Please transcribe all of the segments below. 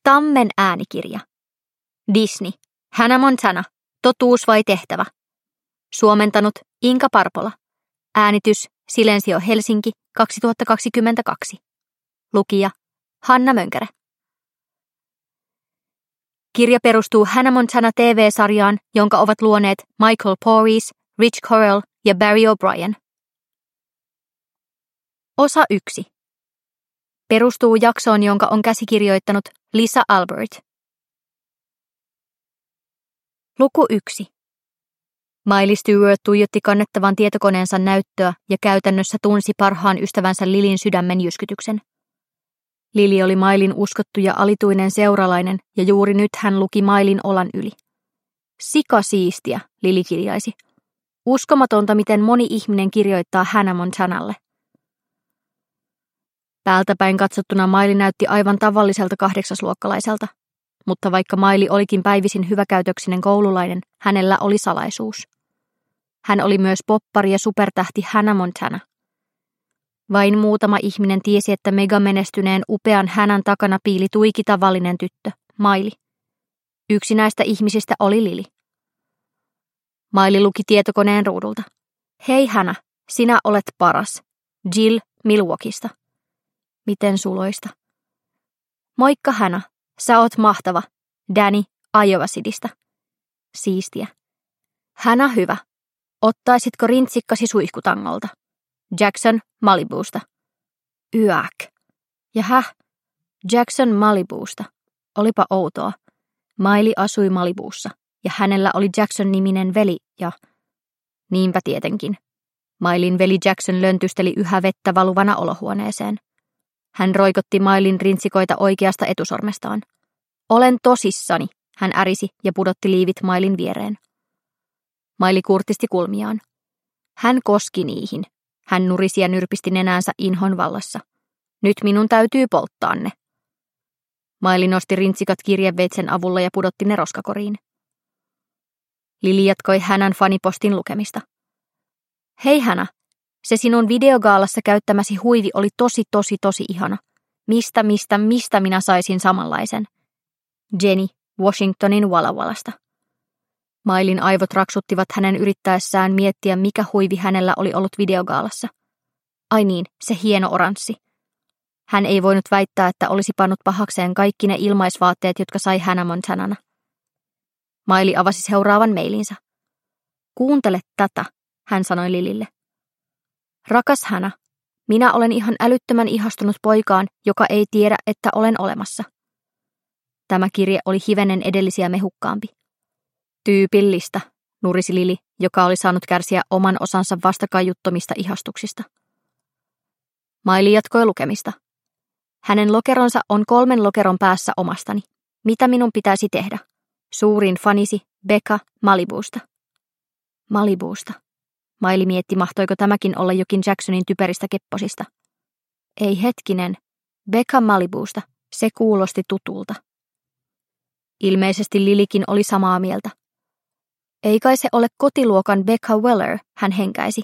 Tammen äänikirja. Disney. Hannah Montana. Totuus vai tehtävä? Suomentanut Inka Parpola. Äänitys Silensio Helsinki 2022. Lukija Hanna Mönkärä. Kirja perustuu Hannah Montana TV-sarjaan, jonka ovat luoneet Michael Porys, Rich Correll ja Barry O'Brien. Osa 1. Perustuu jaksoon, jonka on käsikirjoittanut Lisa Albert. Luku 1. Miley Stewart tuijotti kannettavan tietokoneensa näyttöä ja käytännössä tunsi parhaan ystävänsä Lilyn sydämen jyskytyksen. Lily oli Mileyn uskottu ja alituinen seuralainen, ja juuri nyt hän luki Mileyn olan yli. Sikasiistiä, Lily kirjaisi. Uskomatonta, miten moni ihminen kirjoittaa Hannah Montanalle. Päältäpäin katsottuna Miley näytti aivan tavalliselta 8-luokkalaiselta, mutta vaikka Miley olikin päivisin hyväkäytöksinen koululainen, hänellä oli salaisuus. Hän oli myös poppari ja supertähti Hannah Montana. Vain muutama ihminen tiesi, että megamenestyneen upean Hannahn takana piili tuiki tavallinen tyttö, Miley. Yksi näistä ihmisistä oli Lily. Miley luki tietokoneen ruudulta. Hei Hannah, sinä olet paras. Jill Milwaukeesta. Miten suloista. Moikka Hannah, sä oot mahtava. Danny Iowa Citystä. Siistiä. Hannah hyvä. Ottaisitko rintsikkasi suihkutangolta? Jackson Malibusta. Yäk. Ja Jackson Malibusta. Olipa outoa. Miley asui Malibussa ja hänellä oli Jackson-niminen veli ja... Niinpä tietenkin. Mileyn veli Jackson löntysteli yhä vettä valuvana olohuoneeseen. Hän roikotti Mileyn rintsikoita oikeasta etusormestaan. Olen tosissani, hän ärisi ja pudotti liivit Mileyn viereen. Miley kurtisti kulmiaan. Hän koski niihin. Hän nurisi ja nyrpisti nenäänsä inhon vallassa. Nyt minun täytyy polttaa ne. Miley nosti rintsikat kirjeveitsen avulla ja pudotti ne roskakoriin. Lily jatkoi Hannahn fanipostin lukemista. Hei Hannah, se sinun videogaalassa käyttämäsi huivi oli tosi ihana. Mistä minä saisin samanlaisen? Jenny Washingtonin Walla Wallasta. Mileyn aivot raksuttivat hänen yrittäessään miettiä, mikä huivi hänellä oli ollut videogaalassa. Ai niin, se hieno oranssi. Hän ei voinut väittää, että olisi pannut pahakseen kaikki ne ilmaisvaatteet, jotka sai Hannah Montanana. Miley avasi seuraavan mailinsä. Kuuntele tätä, hän sanoi Lilylle. Rakas Hannah, minä olen ihan älyttömän ihastunut poikaan, joka ei tiedä, että olen olemassa. Tämä kirje oli hivenen edellisiä mehukkaampi. Tyypillistä, nurisi Lily, joka oli saanut kärsiä oman osansa vastakaiuttomista ihastuksista. Miley jatkoi lukemista. Hänen lokeronsa on 3 lokeron päässä omastani. Mitä minun pitäisi tehdä? Suurin fanisi Becca Malibusta. Malibusta. Miley mietti, mahtoiko tämäkin olla jokin Jacksonin typeristä kepposista. Ei hetkinen. Becca Malibusta. Se kuulosti tutulta. Ilmeisesti Lilykin oli samaa mieltä. Ei kai se ole kotiluokan Becca Weller, hän henkäisi.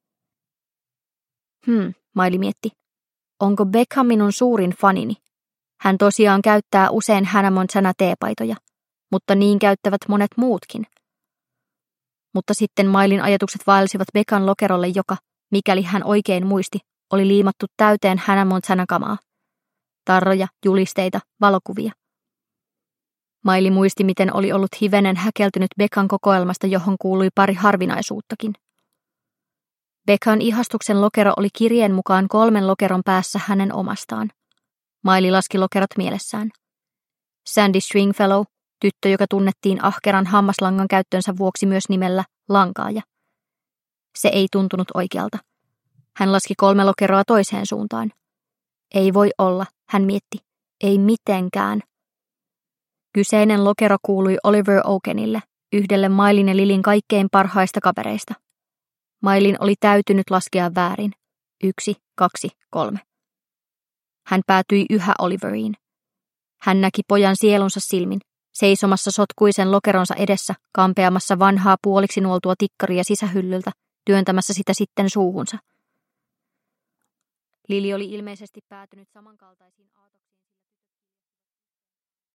Miley mietti. Onko Becca minun suurin fanini? Hän tosiaan käyttää usein Hannah Montana teepaitoja, mutta niin käyttävät monet muutkin. Mutta sitten Mileyn ajatukset vaelsivat Beccan lokerolle, joka, mikäli hän oikein muisti, oli liimattu täyteen Hannah Montana-kamaa. Tarroja, julisteita, valokuvia. Miley muisti, miten oli ollut hivenen häkeltynyt Beccan kokoelmasta, johon kuului pari harvinaisuuttakin. Beccan ihastuksen lokero oli kirjeen mukaan 3 lokeron päässä hänen omastaan. Miley laski lokerot mielessään. Sandy Stringfellow, tyttö, joka tunnettiin ahkeran hammaslangan käyttönsä vuoksi myös nimellä Lankaaja. Se ei tuntunut oikealta. Hän laski 3 lokeroa toiseen suuntaan. Ei voi olla, hän mietti. Ei mitenkään. Kyseinen lokero kuului Oliver Oakenille, yhdelle Mileyn ja Lilyn kaikkein parhaista kavereista. Mileyn oli täytynyt laskea väärin. 1, 2, 3. Hän päätyi yhä Oliveriin. Hän näki pojan sielunsa silmin, seisomassa sotkuisen lokeronsa edessä, kampeamassa vanhaa puoliksi nuoltua tikkaria sisähyllyltä, työntämässä sitä sitten suuhunsa. Lily oli ilmeisesti päätynyt samankaltaisiin